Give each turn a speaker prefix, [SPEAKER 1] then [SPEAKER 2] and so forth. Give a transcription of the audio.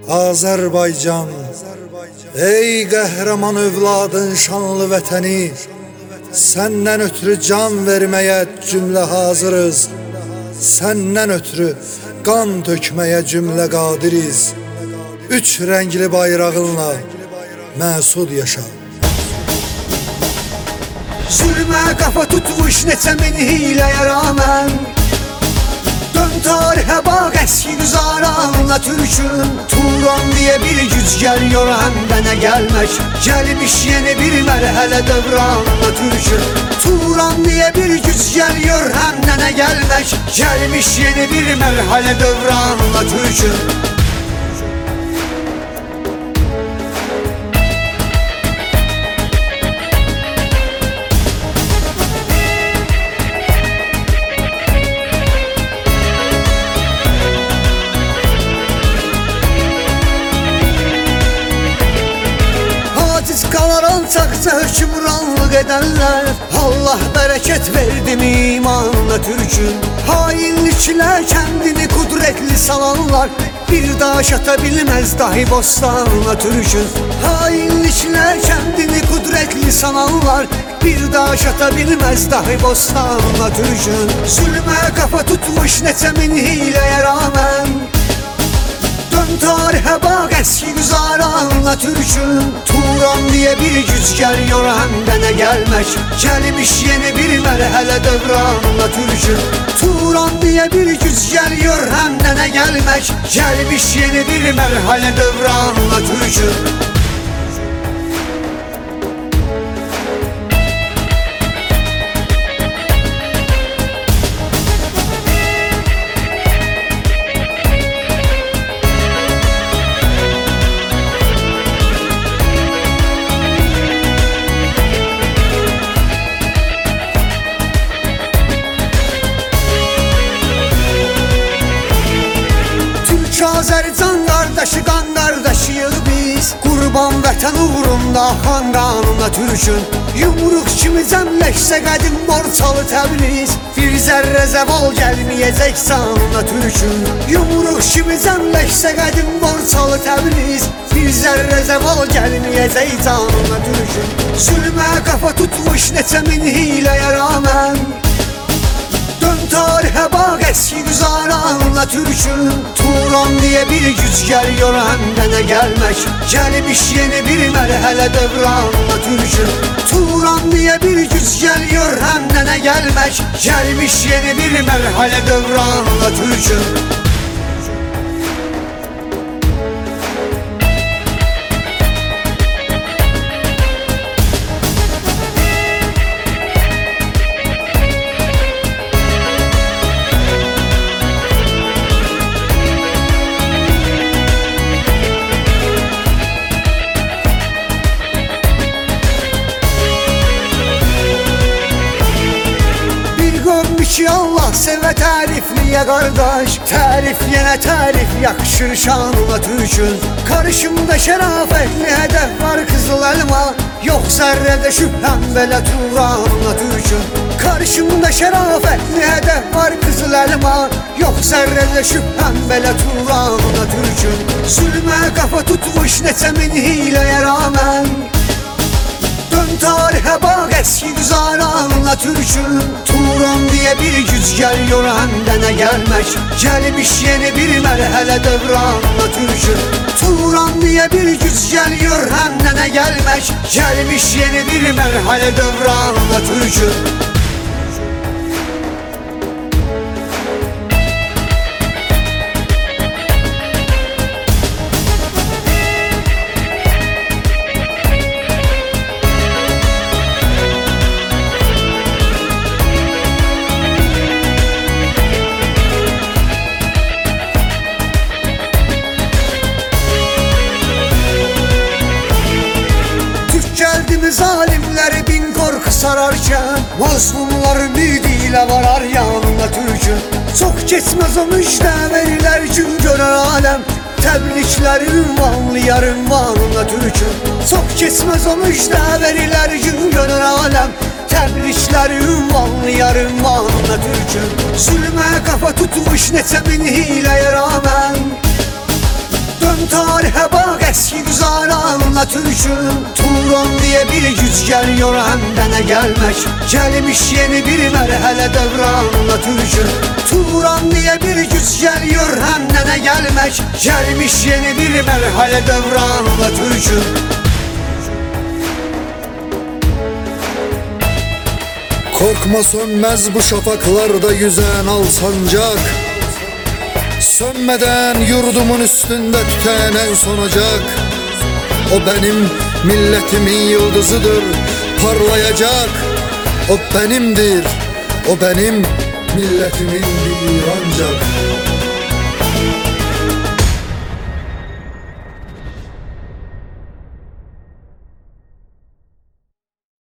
[SPEAKER 1] Azərbaycan, ey qəhrəman övladın şanlı vətəni, səndən ötürü can verməyə cümlə hazırız, səndən ötürü qan tökməyə cümlə qadiriz. Üç rəngli bayrağınla məsud yaşa.
[SPEAKER 2] Zulmə qafa tutmuş neçə min hiləyə rağmen, dön tarihə bax əski güzaranla Türkün. Turan diye bir güc geliyor hem ne gelmek, gelmiş yeni bir mərhələ dövranla Türkün. Turan diye bir güc geliyor hem ne gelmek, gelmiş yeni bir mərhələ dövranla Türkün. Qalar alçaqca hükümranlıq edənlər, Allah bərəkət verdim imanla Türkün. Hainliklə kendini kudretli salanlar, bir daş ata bilməz dahi bostanla Türkün. Hainliklə kendini kudretli salanlar, bir daş ata bilməz dahi bostanla Türkün. Zulmə qafa tutmuş neçə min hiləyə rağmen, dön tarihə bax əski güzaranla Türkün. Turan diye bir güc geliyor hem ne gelmek, gelmiş yeni bir mərhələ dövranla Türkün. Turan diye bir güc geliyor hem ne gelmek, gelmiş yeni bir mərhələ dövranla Türkün. Azərcan qardaşı, qan qardaşıyıq biz, qurban vətən uğrunda xan qanuna Türkün. Yumruq kimi cəmləşsə qədim borçalı Təbriz, bir zərrə zəval gəlməyəcək canına Türkün. Yumruq kimi cəmləşsə qədim borçalı Təbriz, bir zərrə zəval gəlməyəcək canına Türkün. Zulmə qafa tutmuş neçə min hiləyə rağmen, dön tarihə bax əski güzaranla Türkün. Turan diye bir güc geliyor hem ne gelmek, gelmiş yeni bir mərhələ dövranla Türkün. Turan diye bir güc geliyor hem ne gelmek, gelmiş yeni bir mərhələ dövranla Türkün. Ki Allah sevə tərifliyə qardaş, tərif yenə tərif yakışır şanına Türkün. Karışımda şərafətli hədəf var qızıl əlma, yox zərrədə şübhəm belə Turanla Türkün. Karışımda şərafətli hədəf var qızıl əlma, yox zərrədə şübhəm belə Turanla Türkün. Zulmə qafa tutmuş neçə min hiləyə rağmen, dön tarihə bax əski güzaranla Türkün. Turan diye bir güc geliyor hem ne gelmek, gelmiş yeni bir mərhələ dövranla Türkün. Turan diye bir güc geliyor hem ne gelmek, gelmiş yeni bir mərhələ dövranla Türkün. Zalimləri bin korku sararkən, mazlumlar ümidiyle varar yanına Türkün. Çox keçməz o müjdə verilər gün görər aləm, təbrikləri ünvanlayar ünvanına Türkün. Çox keçməz o müjdə verilər gün görər aləm, təbrikləri ünvanlayar ünvanına Türkün. Zulmə qafa tutmuş neçə min hiləyə rağmen, dön tarih Türk'ün. Turan diye bir güç geliyor hem de ne gelmek. Gelmiş yeni bir merhale devranla Türk'ün. Turan diye bir güç geliyor hem de ne gelmek. Gelmiş yeni bir merhale devranla Türk'ün.
[SPEAKER 1] Korkma sönmez bu şafaklarda yüzen al sancak. Sönmeden yurdumun üstünde tüten en son ocak. O benim milletimin yıldızıdır, parlayacak. O benimdir, o benim milletimin bir ancak.